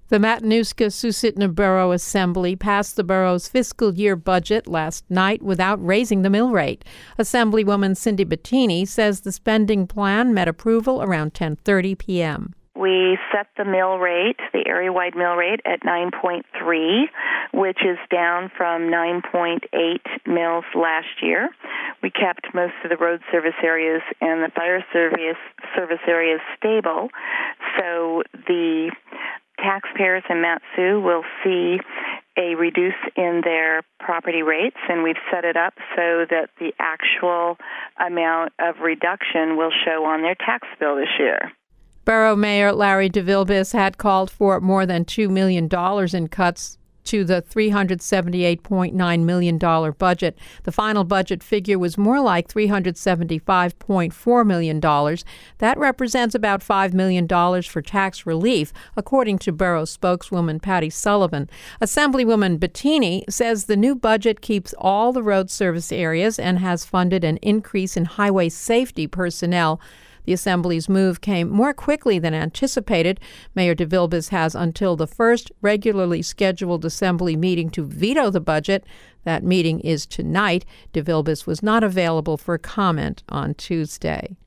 The Matanuska-Susitna Borough Assembly passed the borough's fiscal year budget last night without raising the mill rate. Assemblywoman Cindy Bettini says the spending plan met approval around 10:30 p.m. We set the mill rate, the area-wide mill rate, at 9.3, which is down from 9.8 mills last year. We kept most of the road service areas and the fire service areas stable, so the taxpayers in Mat-Su will see a reduce in their property rates, and we've set it up so that the actual amount of reduction will show on their tax bill this year. Borough Mayor Larry DeVilbiss had called for more than $2 million in cuts to the $378.9 million budget. The final budget figure was more like $375.4 million. That represents about $5 million for tax relief, according to Borough spokeswoman Patty Sullivan. Assemblywoman Bettini says the new budget keeps all the road service areas and has funded an increase in highway safety personnel. The Assembly's move came more quickly than anticipated. Mayor DeVilbiss has until the first regularly scheduled Assembly meeting to veto the budget. That meeting is tonight. DeVilbiss was not available for comment on Tuesday.